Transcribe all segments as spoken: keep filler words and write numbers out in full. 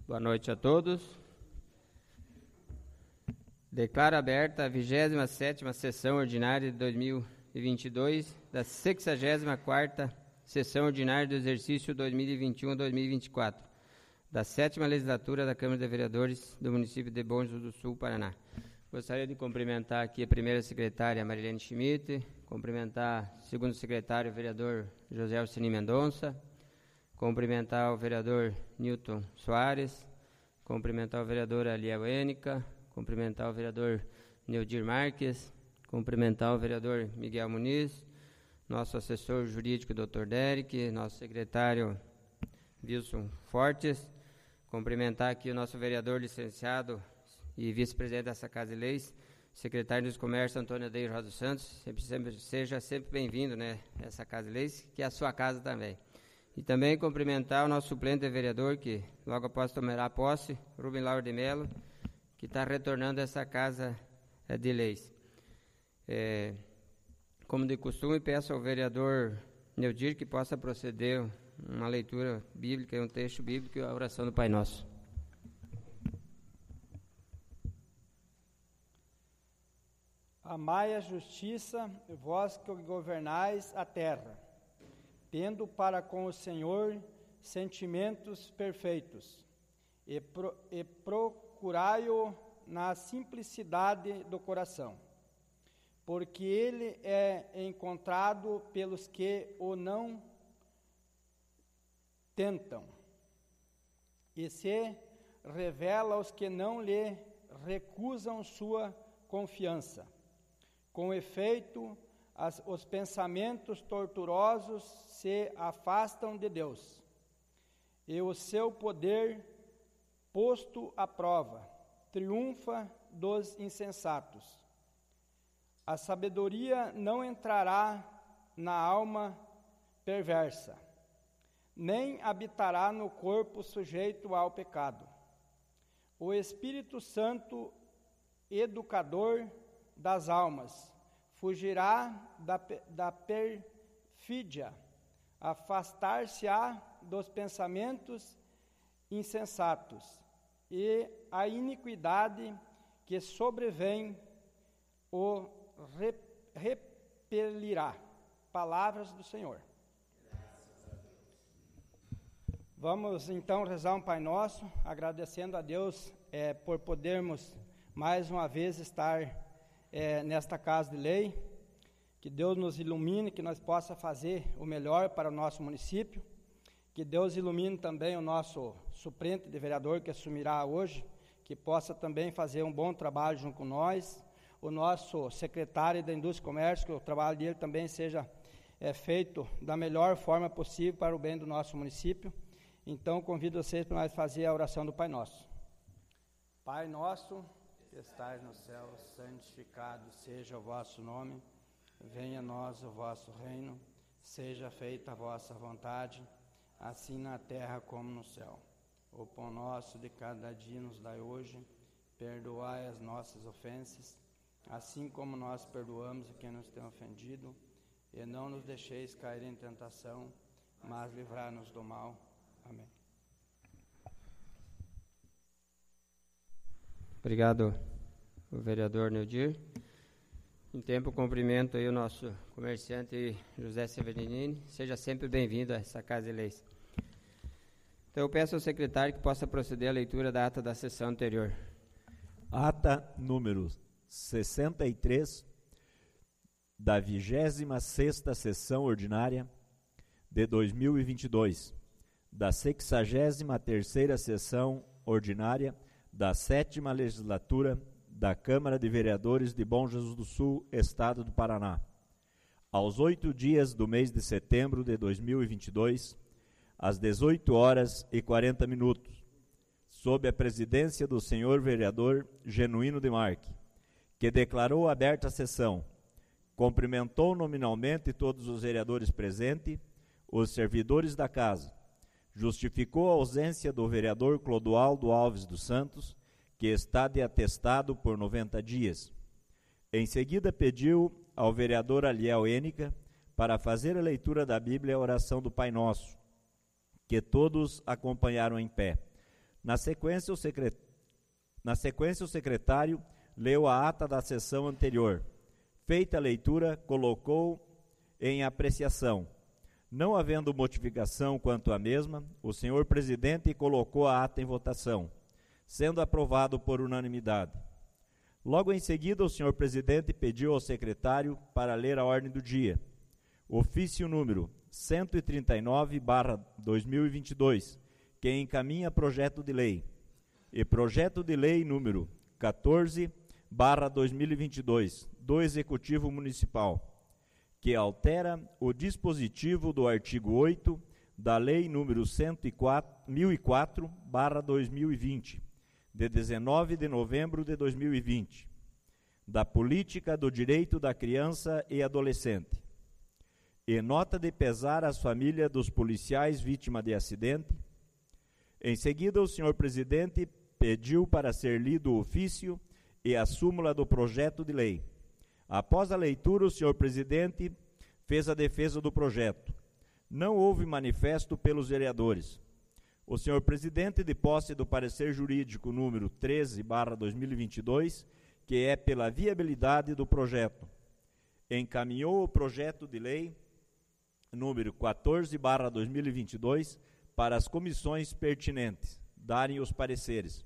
Boa noite a todos. Declaro aberta a vigésima sétima sessão ordinária de dois mil e vinte e dois, da sexagésima quarta sessão ordinária do exercício dois mil e vinte e um a dois mil e vinte e quatro, da sétima legislatura da Câmara de Vereadores do município de Bom Jesus do Sul, Paraná. Gostaria de cumprimentar aqui a primeira secretária Marilene Schmidt, cumprimentar o segundo secretário, o vereador José Alcini Mendonça, cumprimentar o vereador Newton Soares, cumprimentar o vereador Aliel Enica, cumprimentar o vereador Neudir Marques, cumprimentar o vereador Miguel Muniz, nosso assessor jurídico, doutor Derek, nosso secretário Wilson Fortes, cumprimentar aqui o nosso vereador licenciado e vice-presidente dessa Casa de Leis, secretário dos Comércios, Antônio Adeir Rosa dos Santos. Sempre, sempre, seja sempre bem-vindo, né, a essa Casa de Leis, que é a sua casa também. E também cumprimentar o nosso suplente de vereador, que logo após tomará posse, Rubem Lauro de Mello, que está retornando a essa Casa de Leis. É, como de costume, peço ao vereador Neudir que possa proceder uma leitura bíblica, um texto bíblico e a oração do Pai Nosso. Amai a justiça, vós que governais a terra, tendo para com o Senhor sentimentos perfeitos, e, pro, e procurai-o na simplicidade do coração, porque ele é encontrado pelos que o não tentam, e se revela aos que não lhe recusam sua confiança. Com efeito, as, os pensamentos torturosos se afastam de Deus, e o seu poder, posto à prova, triunfa dos insensatos. A sabedoria não entrará na alma perversa, nem habitará no corpo sujeito ao pecado. O Espírito Santo, educador das almas, fugirá da, da perfídia, afastar-se-á dos pensamentos insensatos, e a iniquidade que sobrevém o re, repelirá. Palavras do Senhor. Vamos então rezar um Pai Nosso, agradecendo a Deus é, por podermos mais uma vez estar é, nesta Casa de Lei. Que Deus nos ilumine, que nós possa fazer o melhor para o nosso município. Que Deus ilumine também o nosso suplente de vereador que assumirá hoje, que possa também fazer um bom trabalho junto com nós. O nosso secretário da Indústria e Comércio, que o trabalho dele também seja é, feito da melhor forma possível para o bem do nosso município. Então, convido vocês para nós fazer a oração do Pai Nosso. Pai nosso, que estais no céu, santificado seja o vosso nome. Venha a nós o vosso reino, seja feita a vossa vontade, assim na terra como no céu. O pão nosso de cada dia nos dai hoje, perdoai as nossas ofensas, assim como nós perdoamos a quem nos tem ofendido, e não nos deixeis cair em tentação, mas livrai-nos do mal. Amém. Obrigado, o vereador Neudir. Em tempo, cumprimento aí o nosso comerciante José Severinini. Seja sempre bem-vindo a essa Casa de Leis. Então, eu peço ao secretário que possa proceder à leitura da ata da sessão anterior. Ata número sessenta e três da vigésima sexta sessão ordinária de dois mil e vinte e dois, da sexagésima terceira sessão ordinária da sétima legislatura da Câmara de Vereadores de Bom Jesus do Sul, Estado do Paraná. Aos oito dias do mês de setembro de dois mil e vinte e dois, às dezoito horas e quarenta minutos, sob a presidência do senhor vereador Genuíno de Marque, que declarou aberta a sessão, cumprimentou nominalmente todos os vereadores presentes, os servidores da casa, justificou a ausência do vereador Clodoaldo Alves dos Santos, que está de atestado por noventa dias. Em seguida, pediu ao vereador Aliel Enica para fazer a leitura da Bíblia e a oração do Pai Nosso, que todos acompanharam em pé. Na sequência, o, secret... Na sequência, o secretário leu a ata da sessão anterior. Feita a leitura, colocou em apreciação. Não havendo modificação quanto à mesma, o senhor presidente colocou a ata em votação, sendo aprovado por unanimidade. Logo em seguida, o senhor presidente pediu ao secretário para ler a ordem do dia. Ofício número cento e trinta e nove barra dois mil e vinte e dois, que encaminha projeto de lei, e projeto de lei número quatorze barra dois mil e vinte e dois, do Executivo Municipal, que altera o dispositivo do artigo oito da Lei número cento e quatro, mil e quatro barra dois mil e vinte, de dezenove de novembro de dois mil e vinte, da Política do Direito da Criança e Adolescente, e nota de pesar às famílias dos policiais vítimas de acidente. Em seguida, o senhor presidente pediu para ser lido o ofício e a súmula do projeto de lei. Após a leitura, o senhor presidente fez a defesa do projeto. Não houve manifesto pelos vereadores. O senhor presidente, de posse do parecer jurídico número treze barra dois mil e vinte e dois, que é pela viabilidade do projeto, encaminhou o projeto de lei número quatorze barra dois mil e vinte e dois para as comissões pertinentes darem os pareceres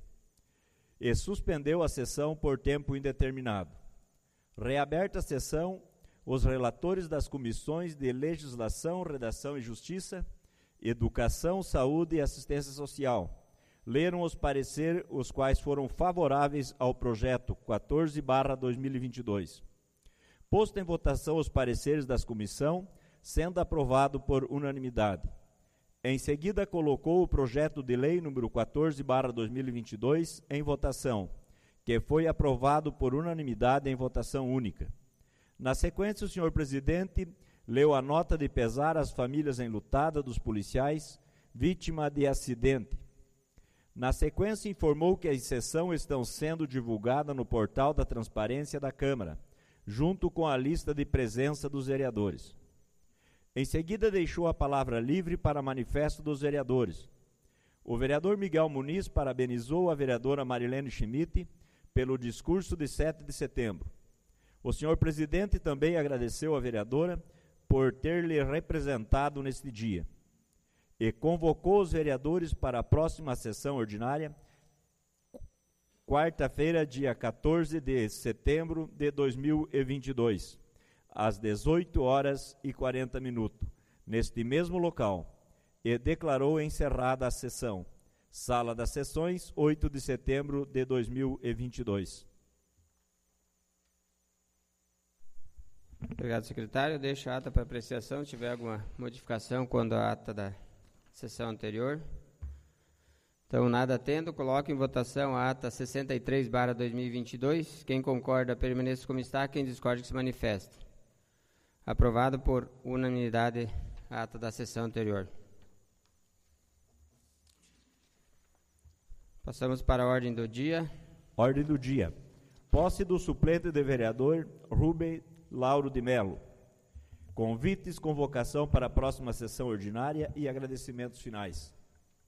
e suspendeu a sessão por tempo indeterminado. Reaberta a sessão, os relatores das comissões de Legislação, Redação e Justiça, Educação, Saúde e Assistência Social leram os pareceres, os quais foram favoráveis ao projeto quatorze barra dois mil e vinte e dois. Posto em votação os pareceres das comissões, sendo aprovado por unanimidade. Em seguida, colocou o projeto de lei número quatorze barra dois mil e vinte e dois em votação, que foi aprovado por unanimidade em votação única. Na sequência, o senhor presidente leu a nota de pesar às famílias enlutadas dos policiais vítima de acidente. Na sequência, informou que a exceção estão sendo divulgada no portal da Transparência da Câmara, junto com a lista de presença dos vereadores. Em seguida, deixou a palavra livre para manifesto dos vereadores. O vereador Miguel Muniz parabenizou a vereadora Marilene Schmidt pelo discurso de sete de setembro. O senhor presidente também agradeceu à vereadora por ter lhe representado neste dia e convocou os vereadores para a próxima sessão ordinária, quarta-feira, dia quatorze de setembro de dois mil e vinte e dois, às dezoito horas e quarenta minutos, neste mesmo local, e declarou encerrada a sessão. Sala das Sessões, oito de setembro de dois mil e vinte e dois. Obrigado, secretário. Deixo a ata para apreciação. Se tiver alguma modificação quando a ata da sessão anterior. Então, nada tendo, coloco em votação a ata sessenta e três barra dois mil e vinte e dois. Quem concorda, permaneça como está. Quem discorda, que se manifeste. Aprovado por unanimidade a ata da sessão anterior. Passamos para a ordem do dia. Ordem do dia. Posse do suplente de vereador Rubem Lauro de Melo. Convites, convocação para a próxima sessão ordinária e agradecimentos finais.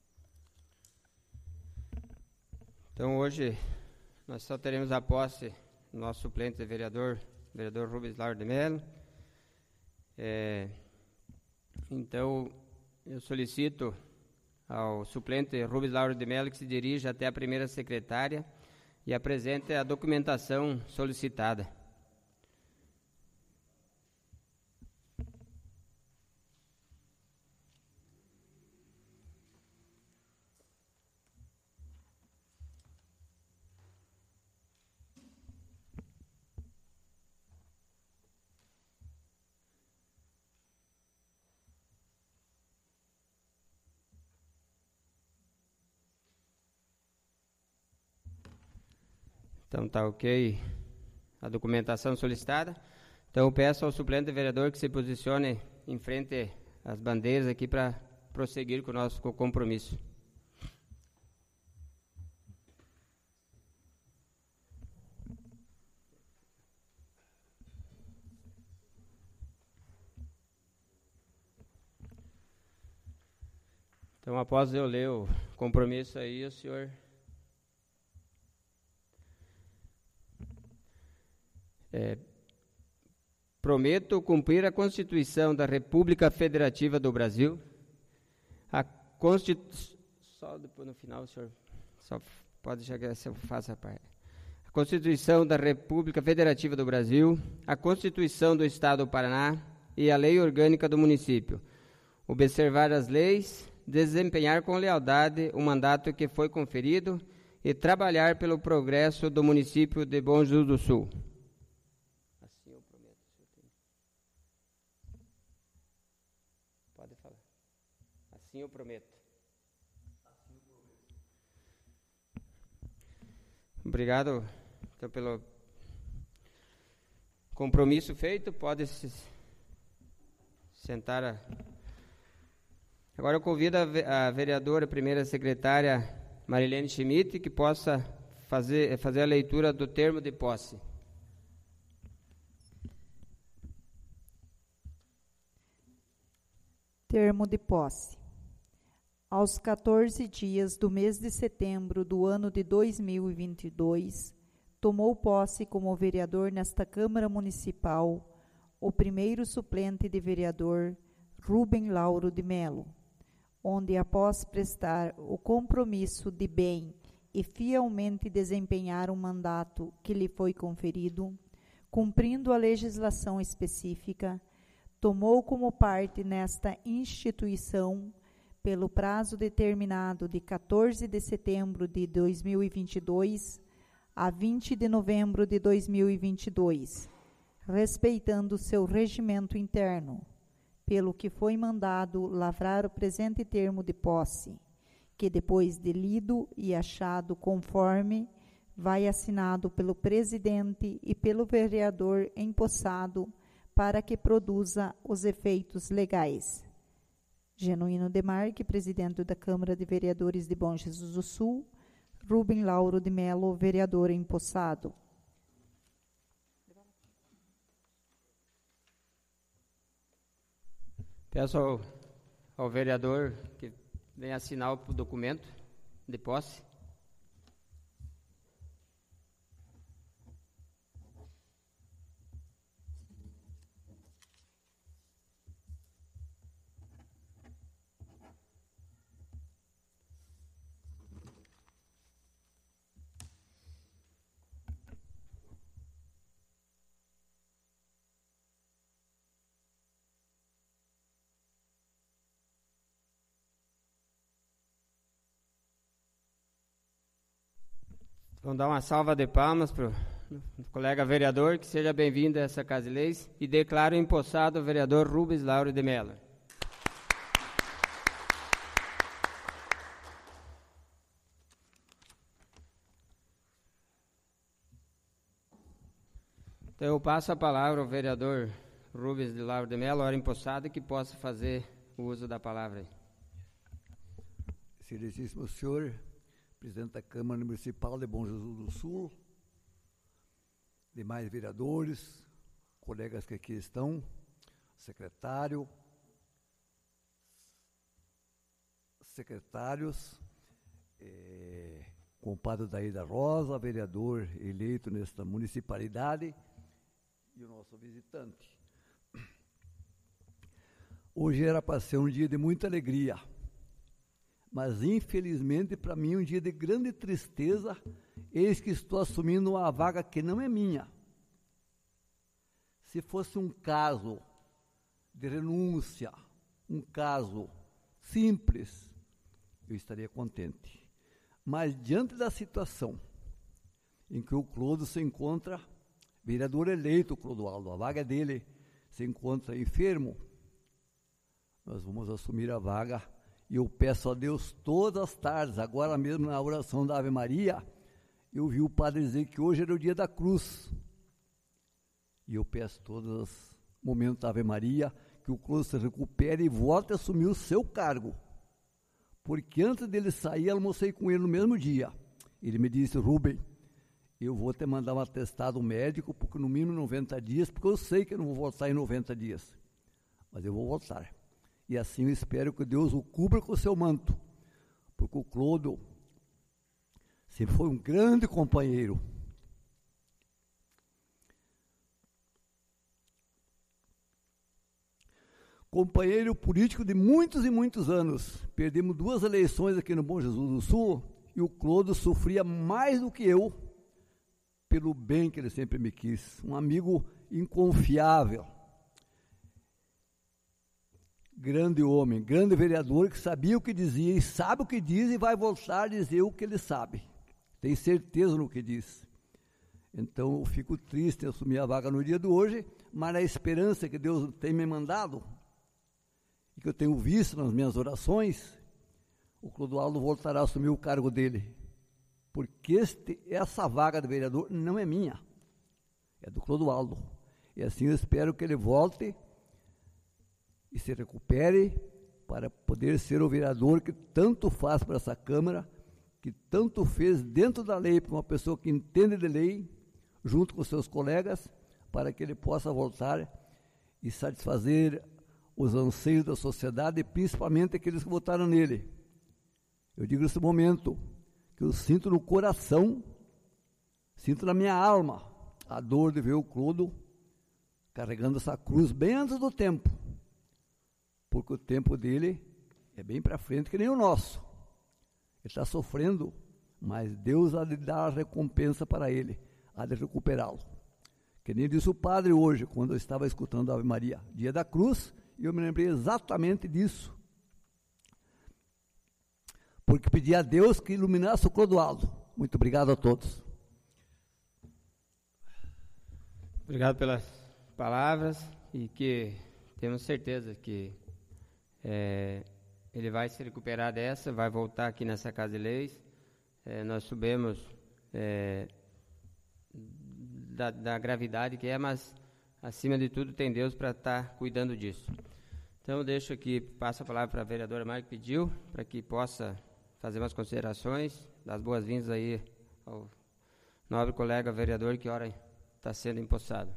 Então, hoje, nós só teremos a posse do nosso suplente de vereador, vereador Rubem Lauro de Melo. É, então, eu solicito ao suplente Rubem Lauro de Melo que se dirija até a primeira secretária e apresente a documentação solicitada. Então, tá ok a documentação solicitada. Então, eu peço ao suplente vereador que se posicione em frente às bandeiras aqui para prosseguir com o nosso compromisso. Então, após eu ler o compromisso aí, o senhor... É, prometo cumprir a Constituição da República Federativa do Brasil, a Constituição... Só depois no final, o senhor só pode chegar se eu faço a parte. A Constituição da República Federativa do Brasil, a Constituição do Estado do Paraná e a Lei Orgânica do Município. Observar as leis, desempenhar com lealdade o mandato que foi conferido e trabalhar pelo progresso do município de Bom Jesus do Sul. Assim eu prometo. Pode falar. Assim eu prometo. Obrigado então, pelo compromisso feito. Pode se sentar. A... Agora eu convido a, a vereadora, primeira secretária Marilene Schmidt, que possa fazer, fazer a leitura do termo de posse. Termo de posse. Aos quatorze dias do mês de setembro do ano de dois mil e vinte e dois, tomou posse como vereador nesta Câmara Municipal o primeiro suplente de vereador, Rubem Lauro de Melo, onde, após prestar o compromisso de bem e fielmente desempenhar o mandato que lhe foi conferido, cumprindo a legislação específica, tomou como parte nesta instituição pelo prazo determinado de quatorze de setembro de dois mil e vinte e dois a vinte de novembro de dois mil e vinte e dois, respeitando seu regimento interno, pelo que foi mandado lavrar o presente termo de posse, que depois de lido e achado conforme, vai assinado pelo presidente e pelo vereador empossado para que produza os efeitos legais. Genuíno Demarque, presidente da Câmara de Vereadores de Bom Jesus do Sul, Rubem Lauro de Melo, vereador empossado. Peço ao, ao vereador que venha assinar o documento de posse. Vamos dar uma salva de palmas para o colega vereador, que seja bem-vindo a essa Casa de Leis, e declaro empossado o vereador Rubens Lauro de Melo. Então eu passo a palavra ao vereador Rubens de Lauro de Melo, hora empossado, que possa fazer o uso da palavra. Excelentíssimo senhor, presidente da Câmara Municipal de Bom Jesus do Sul, demais vereadores, colegas que aqui estão, secretário, secretários, é, compadre Daída Rosa, vereador eleito nesta municipalidade, e o nosso visitante. Hoje era para ser um dia de muita alegria, mas infelizmente para mim um dia de grande tristeza, eis que estou assumindo uma vaga que não é minha. Se fosse um caso de renúncia, um caso simples, eu estaria contente. Mas diante da situação em que o Clodo se encontra, vereador eleito, Clodoaldo, a vaga dele se encontra enfermo, nós vamos assumir a vaga. E eu peço a Deus todas as tardes, agora mesmo na oração da Ave Maria, eu vi o padre dizer que hoje era o dia da cruz. E eu peço todos os momentos da Ave Maria, que o Clodo se recupere e volte a assumir o seu cargo. Porque antes dele sair, eu almocei com ele no mesmo dia. Ele me disse: Rubem, eu vou te mandar um atestado médico, porque no mínimo noventa dias, porque eu sei que eu não vou voltar em noventa dias. Mas eu vou voltar. E assim eu espero que Deus o cubra com o seu manto, porque o Clodo sempre foi um grande companheiro. Companheiro político de muitos e muitos anos. Perdemos duas eleições aqui no Bom Jesus do Sul e o Clodo sofria mais do que eu pelo bem que ele sempre me quis. Um amigo inconfiável. Grande homem, grande vereador que sabia o que dizia e sabe o que diz e vai voltar a dizer o que ele sabe. Tem certeza no que diz. Então eu fico triste em assumir a vaga no dia de hoje, mas na esperança que Deus tem me mandado e que eu tenho visto nas minhas orações, o Clodoaldo voltará a assumir o cargo dele. Porque este, essa vaga de vereador não é minha, é do Clodoaldo. E assim eu espero que ele volte e se recupere para poder ser o vereador que tanto faz para essa Câmara, que tanto fez dentro da lei para uma pessoa que entende de lei, junto com seus colegas, para que ele possa voltar e satisfazer os anseios da sociedade, principalmente aqueles que votaram nele. Eu digo nesse momento que eu sinto no coração, sinto na minha alma, a dor de ver o Clodo carregando essa cruz bem antes do tempo, porque o tempo dele é bem para frente que nem o nosso. Ele está sofrendo, mas Deus há de dar a recompensa para ele, há de recuperá-lo. Que nem disse o padre hoje, quando eu estava escutando a Ave Maria, dia da cruz, e eu me lembrei exatamente disso. Porque pedi a Deus que iluminasse o Clodoaldo. Muito obrigado a todos. Obrigado pelas palavras e que temos certeza que é, ele vai se recuperar dessa, vai voltar aqui nessa Casa de Leis. É, nós sabemos é, da, da gravidade que é, mas acima de tudo tem Deus para estar cuidando disso. Então eu deixo aqui, passo a palavra para a vereadora Mari que pediu, para que possa fazer umas considerações, dar as boas-vindas aí ao nobre colega vereador que ora está sendo empossado.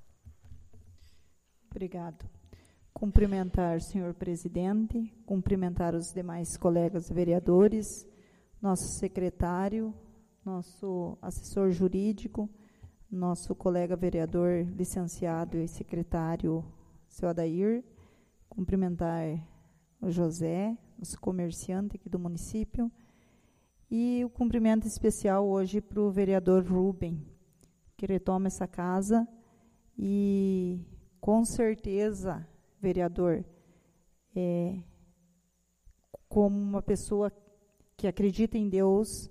Obrigado. Cumprimentar o senhor presidente, cumprimentar os demais colegas vereadores, nosso secretário, nosso assessor jurídico, nosso colega vereador licenciado e secretário, seu Adair, cumprimentar o José, nosso comerciante aqui do município, e o cumprimento especial hoje para o vereador Rubem, que retoma essa casa e, com certeza, vereador, é, como uma pessoa que acredita em Deus,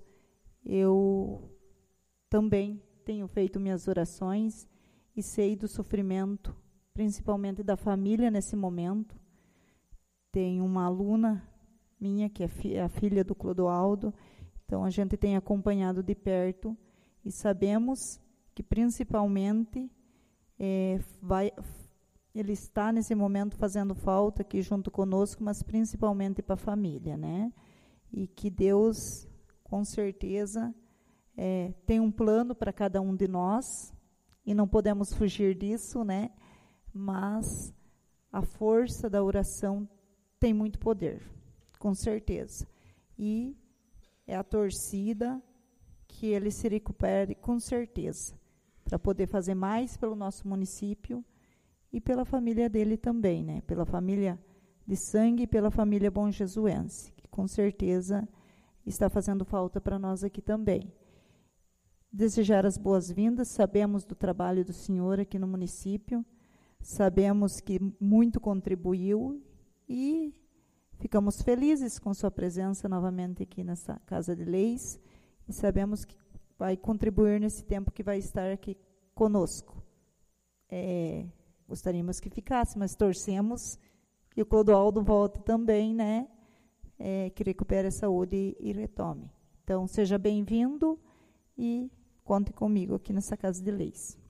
eu também tenho feito minhas orações e sei do sofrimento, principalmente da família nesse momento. Tenho uma aluna minha, que é fi- a filha do Clodoaldo, então a gente tem acompanhado de perto e sabemos que principalmente é, vai, ele está nesse momento fazendo falta aqui junto conosco, mas principalmente para a família, né? E que Deus, com certeza, é, tem um plano para cada um de nós, e não podemos fugir disso, né? Mas a força da oração tem muito poder, com certeza. E é a torcida que ele se recupere, com certeza, para poder fazer mais pelo nosso município e pela família dele também, né? Pela família de sangue e pela família bonjesuense, que com certeza está fazendo falta para nós aqui também. Desejar as boas-vindas, sabemos do trabalho do senhor aqui no município, sabemos que muito contribuiu e ficamos felizes com sua presença novamente aqui nessa Casa de Leis e sabemos que vai contribuir nesse tempo que vai estar aqui conosco. É, gostaríamos que ficasse, mas torcemos que o Clodoaldo volte também, né? É, que recupere a saúde e, e retome. Então, seja bem-vindo e conte comigo aqui nessa Casa de Leis.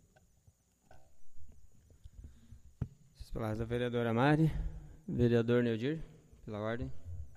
As palavras da vereadora Mari, vereador Neudir, pela ordem.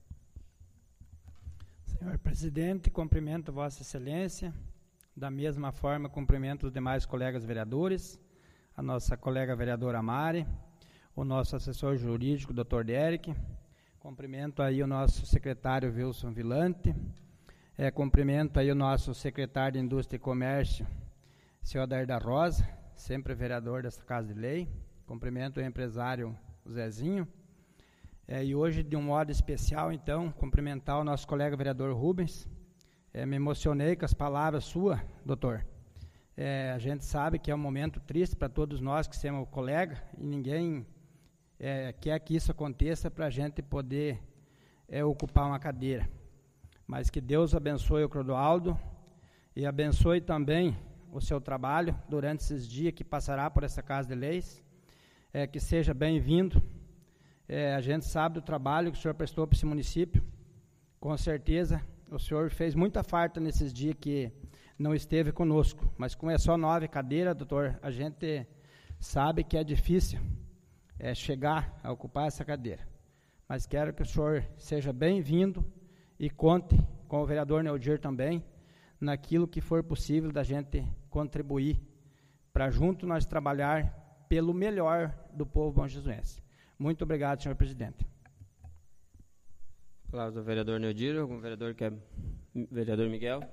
Senhor presidente, cumprimento Vossa Excelência. Da mesma forma, cumprimento os demais colegas vereadores, a nossa colega vereadora Mari, o nosso assessor jurídico, doutor Derek. Cumprimento aí o nosso secretário Wilson Vilante. É, cumprimento aí o nosso secretário de Indústria e Comércio, senhor Adair da Rosa, sempre vereador dessa Casa de Lei. Cumprimento o empresário Zezinho. É, e hoje, de um modo especial, então, cumprimentar o nosso colega vereador Rubens. É, me emocionei com as palavras suas, doutor. É, a gente sabe que é um momento triste para todos nós que somos colega e ninguém é, quer que isso aconteça para a gente poder é, ocupar uma cadeira. Mas que Deus abençoe o Clodoaldo e abençoe também o seu trabalho durante esses dias que passará por essa Casa de Leis. É, que seja bem-vindo. É, a gente sabe do trabalho que o senhor prestou para esse município. Com certeza, o senhor fez muita falta nesses dias que não esteve conosco. Mas como é só nove cadeiras, doutor, a gente sabe que é difícil é, chegar a ocupar essa cadeira. Mas quero que o senhor seja bem-vindo e conte com o vereador Neodir também, naquilo que for possível da gente contribuir, para junto nós trabalhar pelo melhor do povo bom-jesuense. Muito obrigado, senhor presidente. Palavra do vereador Neodir, algum vereador que é vereador Miguel.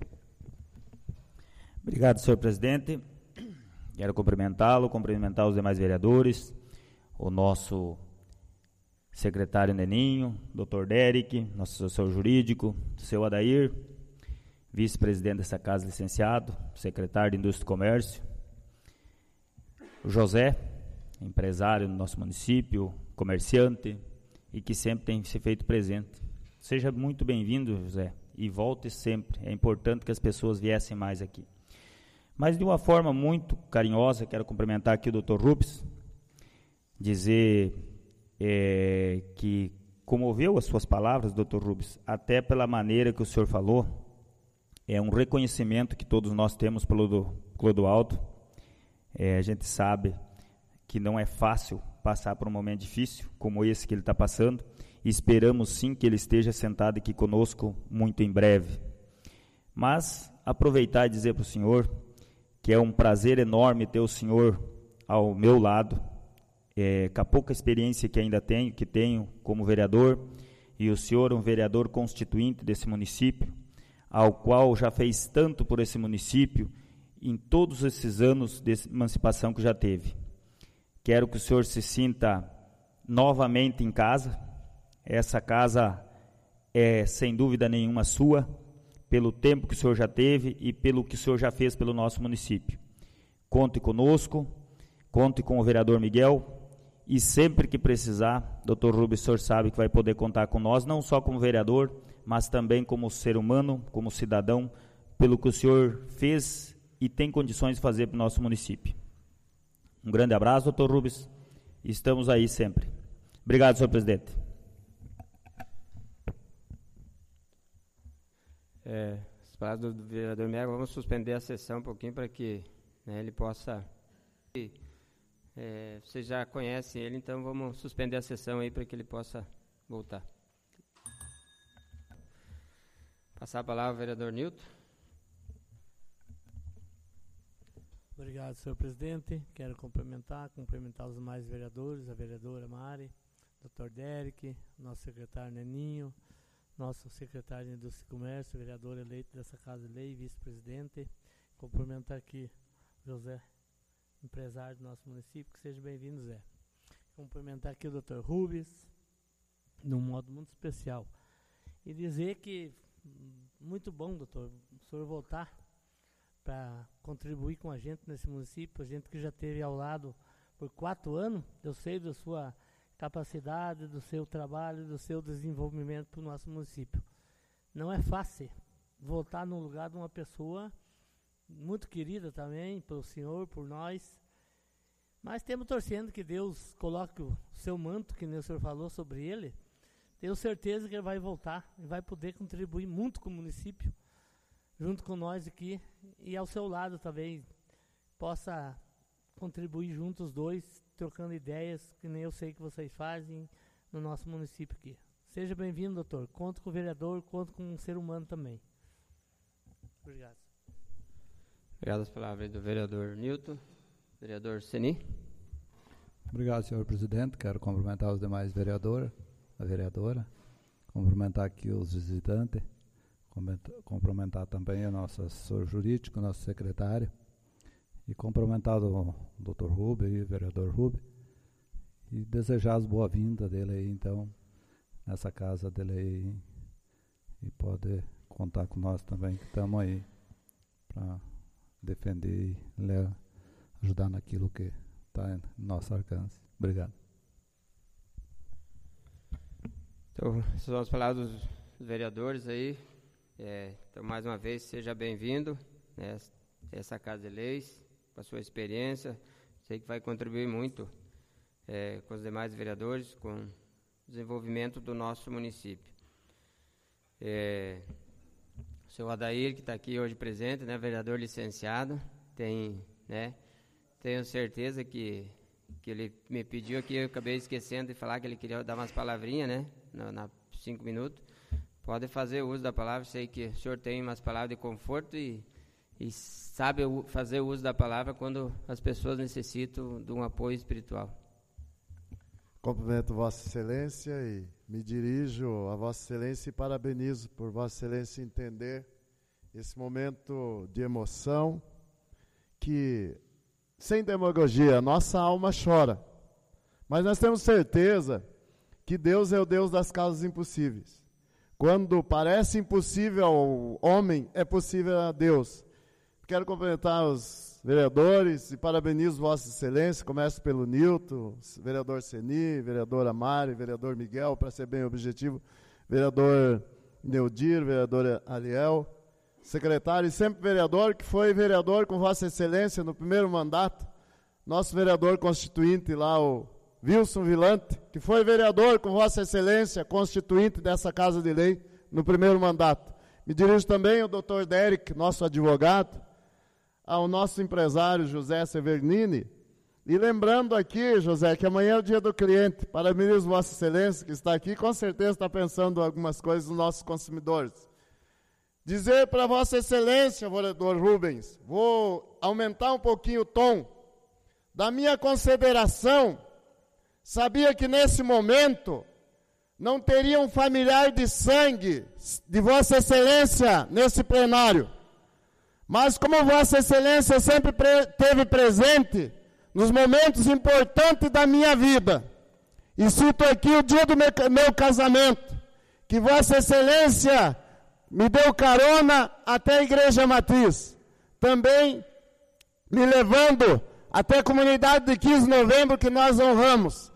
Obrigado, senhor presidente. Quero cumprimentá-lo, cumprimentar os demais vereadores, o nosso secretário Neninho, doutor Derek, nosso assessor jurídico, seu Adair, vice-presidente dessa casa, licenciado, secretário de Indústria e Comércio, o José, empresário do nosso município, comerciante, e que sempre tem se feito presente. Seja muito bem-vindo, José, e volte sempre. É importante que as pessoas viessem mais aqui. Mas de uma forma muito carinhosa, quero cumprimentar aqui o doutor Rubens, dizer é, que comoveu as suas palavras, doutor Rubens, até pela maneira que o senhor falou. É um reconhecimento que todos nós temos pelo do Clodoaldo. É, a gente sabe que não é fácil passar por um momento difícil como esse que ele está passando, e esperamos sim que ele esteja sentado aqui conosco muito em breve. Mas aproveitar e dizer para o senhor que é um prazer enorme ter o senhor ao meu lado, é, com a pouca experiência que ainda tenho, que tenho como vereador, e o senhor um vereador constituinte desse município, ao qual já fez tanto por esse município em todos esses anos de emancipação que já teve. Quero que o senhor se sinta novamente em casa. Essa casa é, sem dúvida nenhuma, sua, pelo tempo que o senhor já teve e pelo que o senhor já fez pelo nosso município. Conte conosco, conte com o vereador Miguel, e sempre que precisar, doutor Rubens, o senhor sabe que vai poder contar com nós, não só como vereador, mas também como ser humano, como cidadão, pelo que o senhor fez e tem condições de fazer para o nosso município. Um grande abraço, doutor Rubens. Estamos aí sempre. Obrigado, senhor presidente. É, as palavras do vereador Mega, vamos suspender a sessão um pouquinho para que, né, ele possa... É, vocês já conhecem ele, então vamos suspender a sessão aí para que ele possa voltar. Passar a palavra ao vereador Nilton. Obrigado, senhor presidente. Quero cumprimentar, cumprimentar os demais vereadores, a vereadora Mari, doutor Derek, nosso secretário Neninho, nosso secretário de Indústria e Comércio, vereador eleito dessa Casa de Lei, vice-presidente. Cumprimentar aqui José, empresário do nosso município, que seja bem-vindo, Zé. Cumprimentar aqui o doutor Rubens, de um modo muito especial. E dizer que, muito bom, doutor, o senhor voltar para contribuir com a gente nesse município, a gente que já esteve ao lado por quatro anos. Eu sei da sua capacidade, do seu trabalho, do seu desenvolvimento para o nosso município. Não é fácil voltar no lugar de uma pessoa muito querida também, pelo senhor, por nós, mas temos torcendo que Deus coloque o seu manto, que nem o senhor falou sobre ele. Tenho certeza que ele vai voltar e vai poder contribuir muito com o município, junto com nós aqui, e ao seu lado também, possa contribuir juntos os dois, trocando ideias, que nem eu sei que vocês fazem no nosso município aqui. Seja bem-vindo, doutor. Conto com o vereador, conto com um ser humano também. Obrigado. Obrigado pelas palavras do vereador Nilton. Vereador Seni. Obrigado, senhor presidente. Quero cumprimentar os demais vereadores, a vereadora, cumprimentar aqui os visitantes, cumprimentar também o nosso assessor jurídico, o nosso secretário, e cumprimentar o doutor Rubem e o vereador Rubem, e desejar as boas-vindas dele aí, então, nessa casa dele aí, e pode contar com nós também, que estamos aí para defender e ajudar naquilo que está em nosso alcance. Obrigado. Então, essas são as palavras dos vereadores aí. É, então, mais uma vez, seja bem-vindo, né, a essa Casa de Leis, com a sua experiência. Sei que vai contribuir muito é, com os demais vereadores, com o desenvolvimento do nosso município. É, o senhor Adair, que está aqui hoje presente, né, vereador licenciado, tem, né, tenho certeza que, que ele me pediu aqui, eu acabei esquecendo de falar que ele queria dar umas palavrinhas, né, na, na cinco minutos. Pode fazer uso da palavra, sei que o senhor tem umas palavras de conforto e, e sabe fazer uso da palavra quando as pessoas necessitam de um apoio espiritual. Cumprimento Vossa Excelência e me dirijo a Vossa Excelência e parabenizo por Vossa Excelência entender esse momento de emoção que, sem demagogia, nossa alma chora. Mas nós temos certeza que Deus é o Deus das causas impossíveis. Quando parece impossível ao homem, é possível a Deus. Quero cumprimentar os vereadores e parabenizo Vossa Excelência. Começo pelo Nilton, vereador Seni, vereadora Mari, vereador Miguel, para ser bem objetivo, vereador Neudir, vereador Aliel, secretário e sempre vereador, que foi vereador com Vossa Excelência no primeiro mandato, nosso vereador constituinte lá, o Wilson Vilante, que foi vereador com Vossa Excelência, constituinte dessa Casa de Lei, no primeiro mandato. Me dirijo também ao doutor Derek, nosso advogado, ao nosso empresário José Severnini, e lembrando aqui, José, que amanhã é o dia do cliente. Parabenizo Vossa Excelência, que está aqui, com certeza está pensando em algumas coisas dos nossos consumidores. Dizer para Vossa Excelência, vereador Rubens, vou aumentar um pouquinho o tom da minha consideração. Sabia que nesse momento não teria um familiar de sangue de Vossa Excelência nesse plenário. Mas como Vossa Excelência sempre pre- teve presente nos momentos importantes da minha vida, e cito aqui o dia do meu, meu casamento, que Vossa Excelência me deu carona até a Igreja Matriz, também me levando até a comunidade de quinze de novembro que nós honramos.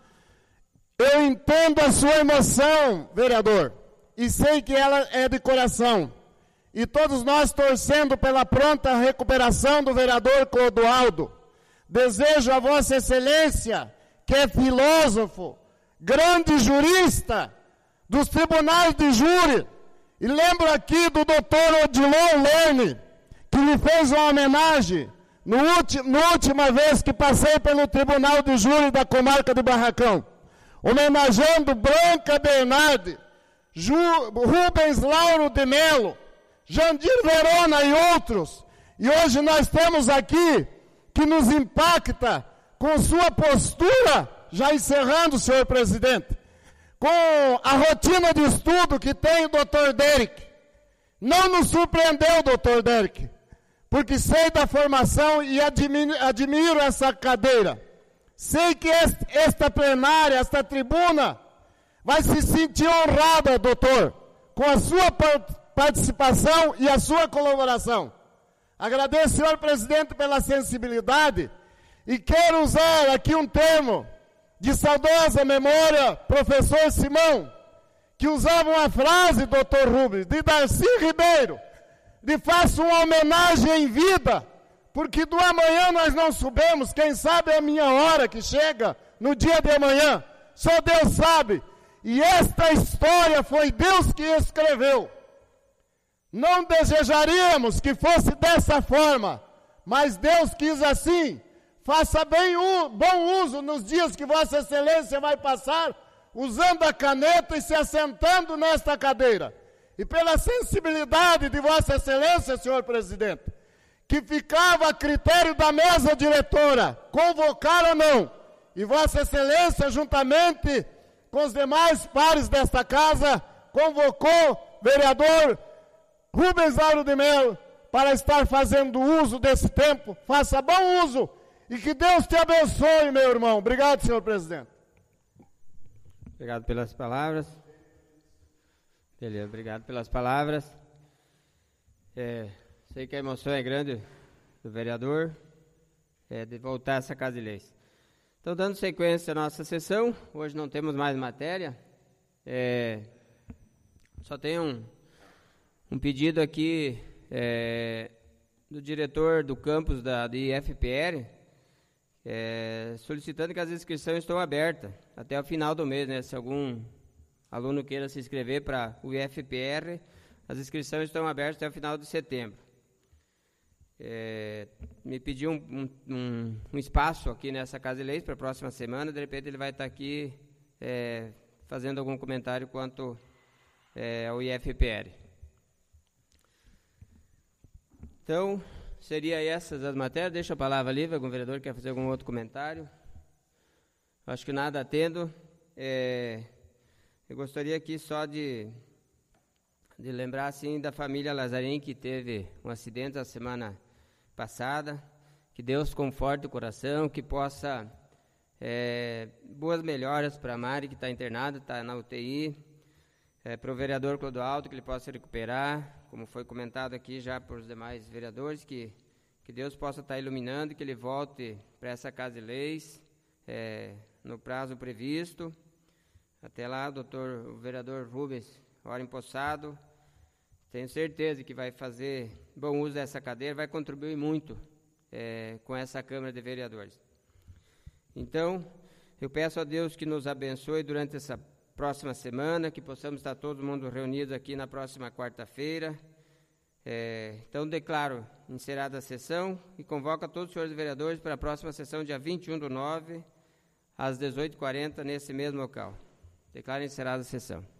Eu entendo a sua emoção, vereador, e sei que ela é de coração. E todos nós torcendo pela pronta recuperação do vereador Clodoaldo. Desejo a Vossa Excelência, que é filósofo, grande jurista dos tribunais de júri, e lembro aqui do doutor Odilon Lerne, que lhe fez uma homenagem no ulti- na última vez que passei pelo tribunal de júri da comarca de Barracão, homenageando Branca Bernardi, Ju- Rubens Lauro de Melo, Jandir Verona e outros. E hoje nós temos aqui que nos impacta com sua postura, já encerrando, senhor presidente, com a rotina de estudo que tem o doutor Derek. Não nos surpreendeu, doutor Derek, porque sei da formação e admiro, admiro essa cadeira. Sei que este, esta plenária, esta tribuna, vai se sentir honrada, doutor, com a sua participação e a sua colaboração. Agradeço, senhor presidente, pela sensibilidade e quero usar aqui um termo de saudosa memória, professor Simão, que usava uma frase, doutor Rubens, de Darcy Ribeiro, lhe faço uma homenagem em vida, porque do amanhã nós não sabemos, quem sabe é a minha hora que chega no dia de amanhã, só Deus sabe, e esta história foi Deus que escreveu. Não desejaríamos que fosse dessa forma, mas Deus quis assim. Faça bem o bom uso nos dias que Vossa Excelência vai passar, usando a caneta e se assentando nesta cadeira. E pela sensibilidade de Vossa Excelência, senhor presidente, que ficava a critério da mesa diretora, convocar ou não, E Vossa Excelência, juntamente com os demais pares desta casa, convocou o vereador Rubens Auro de Melo para estar fazendo uso desse tempo. Faça bom uso e que Deus te abençoe, meu irmão. Obrigado, senhor presidente. Obrigado pelas palavras. Beleza, obrigado pelas palavras. É, sei que a emoção é grande do vereador é, de voltar a essa Casa de Leis. Então, dando sequência à nossa sessão, hoje não temos mais matéria. É, só tem um, um pedido aqui é, do diretor do campus da I F P R, é, solicitando que as inscrições estão abertas até o final do mês, né? Se algum aluno queira se inscrever para o I F P R, as inscrições estão abertas até o final de setembro. É, me pediu um, um, um espaço aqui nessa Casa de Leis para a próxima semana. De repente ele vai estar aqui é, fazendo algum comentário quanto é, ao I F P R. Então, seria essas as matérias. Deixa a palavra livre. Algum vereador quer fazer algum outro comentário? Acho que nada tendo. É, eu gostaria aqui só de, de lembrar assim, da família Lazarim, que teve um acidente a semana passada. Que Deus conforte o coração, que possa é, boas melhoras para a Mari, que está internada, está na U T I, é, para o vereador Clodoaldo, que ele possa se recuperar, como foi comentado aqui já por os demais vereadores, que, que Deus possa estar iluminando, que ele volte para essa Casa de Leis é, no prazo previsto. Até lá, doutor, o vereador Rubens, hora empossado, tenho certeza que vai fazer bom uso dessa cadeira, vai contribuir muito é, com essa Câmara de Vereadores. Então, eu peço a Deus que nos abençoe durante essa próxima semana, que possamos estar todo mundo reunidos aqui na próxima quarta-feira. É, então, declaro encerrada a sessão e convoco a todos os senhores vereadores para a próxima sessão, dia vinte e um do nove, às dezoito e quarenta, nesse mesmo local. Declaro encerrada a sessão.